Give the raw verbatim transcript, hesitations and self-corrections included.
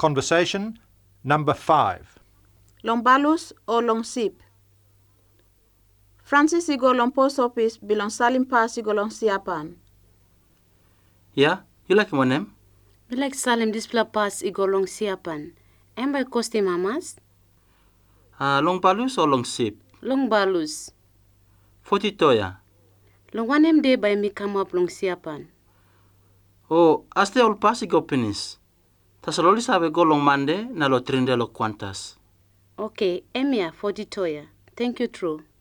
Conversation number five. Long balus or long sip? Francis igo long post office bilong Salim Pass igo long siapan. Yeah, you like my name? We like Salim display pass igo long siapan. And by costume mamas? Uh, long balus or long sip? Long balus. Forty toya. Long one em day by me come up long siapan. Oh, as the old pass igo penis. Tasaloli sabe go long Monday na lo trinde lo quantas. Okay, Emia forty toya. Thank you, true.